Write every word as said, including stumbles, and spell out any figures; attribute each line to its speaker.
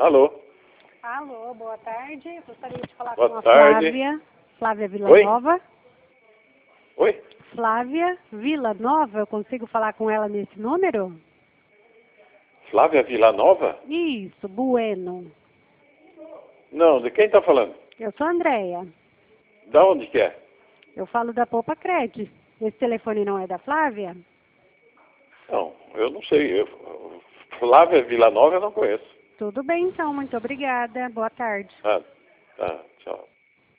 Speaker 1: Alô?
Speaker 2: Alô, boa tarde. Gostaria de falar
Speaker 1: Boa
Speaker 2: com a
Speaker 1: tarde.
Speaker 2: Flávia. Flávia Vila
Speaker 1: Oi?
Speaker 2: Nova.
Speaker 1: Oi?
Speaker 2: Flávia Vila Nova, eu consigo falar com ela nesse número?
Speaker 1: Flávia Villanova?
Speaker 2: Isso, Bueno.
Speaker 1: Não, de quem está falando?
Speaker 2: Eu sou a Andréia.
Speaker 1: Da onde que é?
Speaker 2: Eu falo da Poupa Cred. Esse telefone não é da Flávia?
Speaker 1: Não, eu não sei. Eu, Flávia Villanova eu não conheço.
Speaker 2: Tudo bem, então. Muito obrigada. Boa tarde.
Speaker 1: Ah, tá, tchau.